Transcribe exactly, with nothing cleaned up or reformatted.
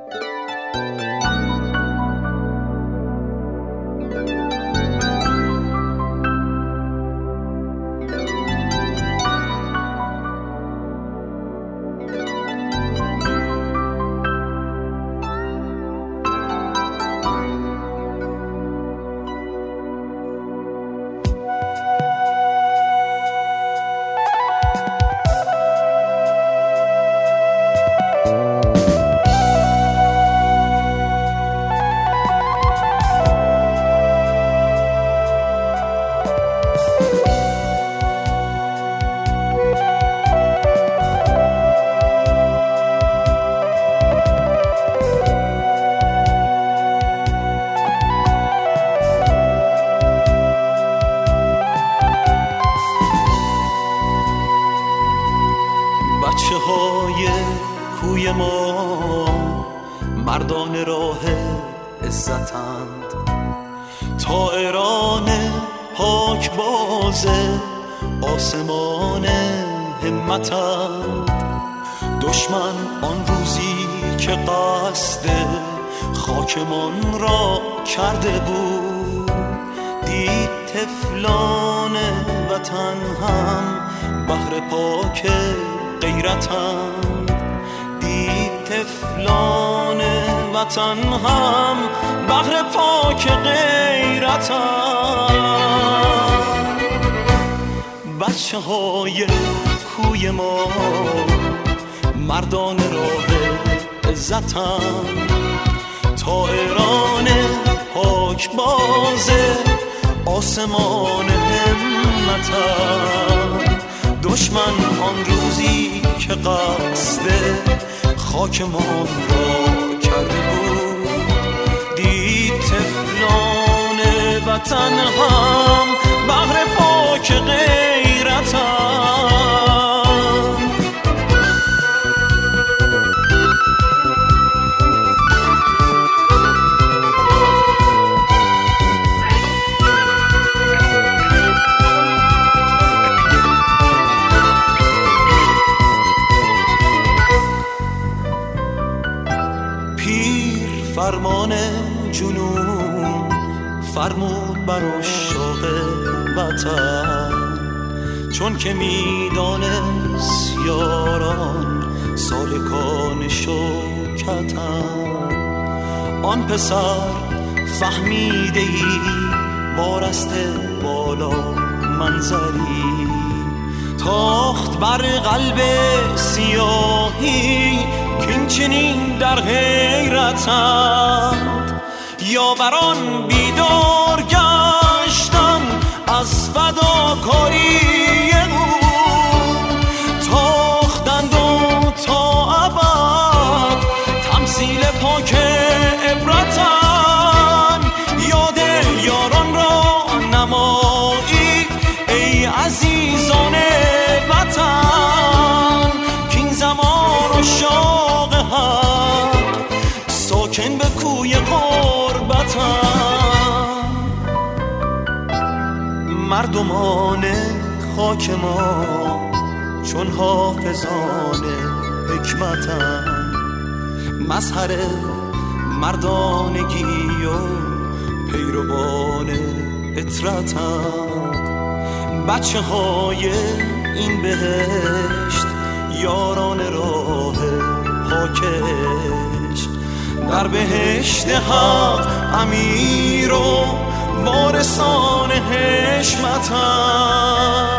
بچه های کوی ما مردان راه عزتند، طائران پاک باز آسمان همتند. دشمن آن روزی که قصد خاکمان را کرده بود، دید طفلان وطن هم بحر پاک غیرتند. دید طفلان وطن هم بحر پاک غیرتند. بچه های کوی ما مردان راه عزتند، طائران پاک باز آسمان همتند. دشمن آن روزی که قصد خاکمان را کرده بود، دید طفلان وطن هم بحر پاک غیرتند. فرمان جنون فرمود بر عشاق وطن، چون که میدانست یاران سالکان شوکتن. آن پسر فهمیده ای وارست بالا منظری، تاخت بر قلب سیاهی که این چنین در حیرتند. یاوران بیدار گشتن از فداکاری او، تاختند و تا ابد تمثیل پاک عبرتن. یاد یاران را نمایید ای عزیزان وطن، که این زمان و شاق حق ساکن به کوی غربتن. مردمان خاک ما چون حافظان حکمتن، مظهر مردانگی و پیروان اطرتن. بچه های این بهشت یاران راه پاکش، در بهشت حق امیر و وارثان حشمتن.